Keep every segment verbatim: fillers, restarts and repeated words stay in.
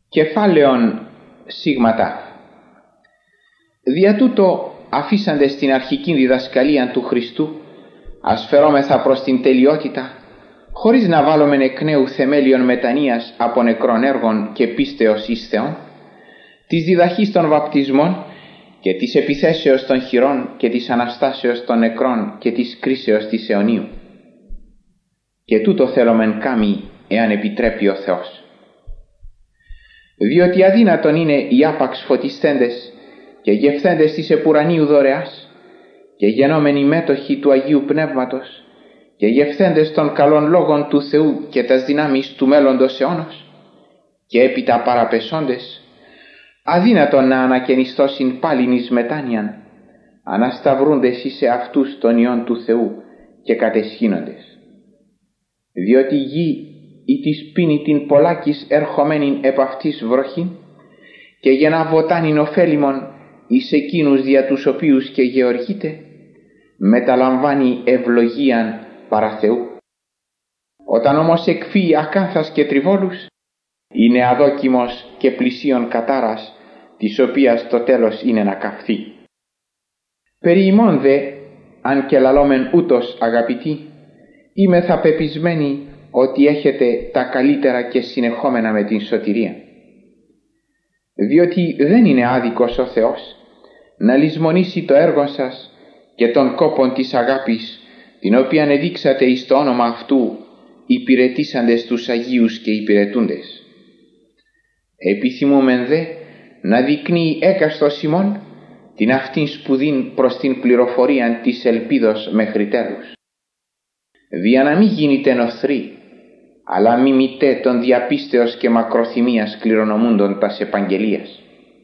Κεφάλαιον σίγματα. Δια τούτο αφήσαντες την αρχική διδασκαλία του Χριστού, ασφερόμεθα προς την τελειότητα, χωρίς να βάλουμε εκ νέου θεμέλιον μετανοίας από νεκρών έργων και πίστεως εις Θεόν, της διδαχής των βαπτισμών και της επιθέσεως των χειρών και της Αναστάσεως των νεκρών και της κρίσεως της αιωνίου. Και τούτο θέλομεν κάμει, εάν επιτρέπει ο Θεός. Διότι αδύνατον είναι οι άπαξ φωτισθέντες και γευθέντες της επουρανίου δωρεάς και γενόμενοι μέτοχοι του Αγίου Πνεύματος και γευθέντες των καλών λόγων του Θεού και τας δυνάμεις του μέλλοντος αιώνος και έπειτα παραπεσόντες, αδύνατον να ανακαινιστώσιν πάλιν εις μετάνοιαν, ανασταυρούντες εις εαυτούς των ιών του Θεού και κατεσχύνοντες. Διότι η γη ή της πίνει την πολλάκις ερχομένην επ' αυτής βροχήν και γεννά βοτάνιν ωφέλιμον εις εκείνους δια τους οποίους και γεωργείται, μεταλαμβάνει ευλογίαν παρά Θεού. Όταν όμως εκφύει ακάνθας και τριβόλους, είναι αδόκιμος και πλησίον κατάρας, της οποίας το τέλος είναι να καυθεί. Περί ημών δε, αν και λαλόμεν ούτως αγαπητοί, είμαι θα πεπισμένοι ότι έχετε τα καλύτερα και συνεχόμενα με την σωτηρία. Διότι δεν είναι άδικος ο Θεός να λησμονήσει το έργο σας και τον κόπον της αγάπης, την οποία εδείξατε εις το όνομα αυτού, υπηρετήσαντες τους Αγίους και υπηρετούντες. Επιθυμούμεν δε να δεικνύει έκαστος ημών την αυτήν σπουδήν προς την πληροφορία της ελπίδος μέχρι τέλους. Δια να μη γίνετε νοθροί, αλλά μιμητέ των διαπίστεως και μακροθυμίας κληρονομούντων τας επαγγελίας.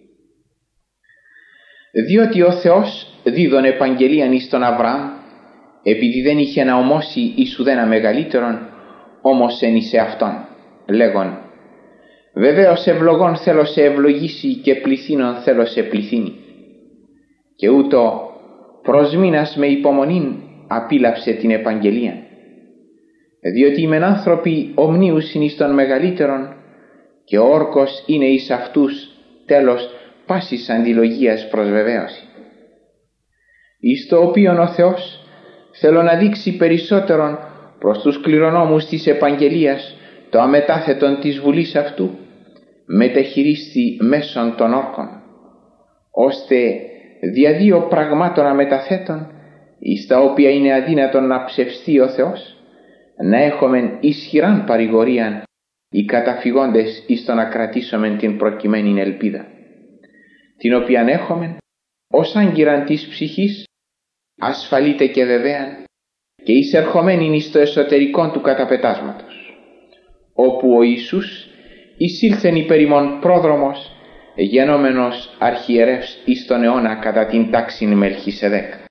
Διότι ο Θεός δίδων επαγγελίαν εις τον Αβραάμ, επειδή δεν είχε να ομώσει εις ουδένα μεγαλύτερον, όμως εν εις εαυτόν, λέγον, βεβαίως ευλογών θέλω σε ευλογήσει και πληθύνων θέλω σε πληθύνει. Και ούτω προς μήνας με υπομονήν απίλαυσε την επαγγελία. Διότι οι μεν άνθρωποι ομνίουσιν εις των μεγαλύτερων και ο όρκος είναι εις αυτούς τέλος πάσης αντιλογίας προς βεβαίωση. Εις το οποίον ο Θεός θέλω να δείξει περισσότερον προς τους κληρονόμους της επαγγελίας το αμετάθετον της βουλής αυτού, μετεχειρίστη μέσων των όρκων, ώστε δια δύο πραγμάτων αμεταθέτων, εις τα οποία είναι αδύνατον να ψευστεί ο Θεός, να έχομεν ισχυράν παρηγορίαν οι καταφυγόντες εις το να κρατήσομεν την προκειμένην ελπίδα, την οποίαν έχομεν ως άγκυραν της ψυχής, ασφαλείται και βεβαίαν και εισερχομένην εις το εσωτερικόν του καταπετάσματος, όπου ο Ιησούς εισήλθεν υπέρ ημών πρόδρομος, γενόμενος αρχιερεύς εις τον αιώνα κατά την τάξην Μελχισεδέκ.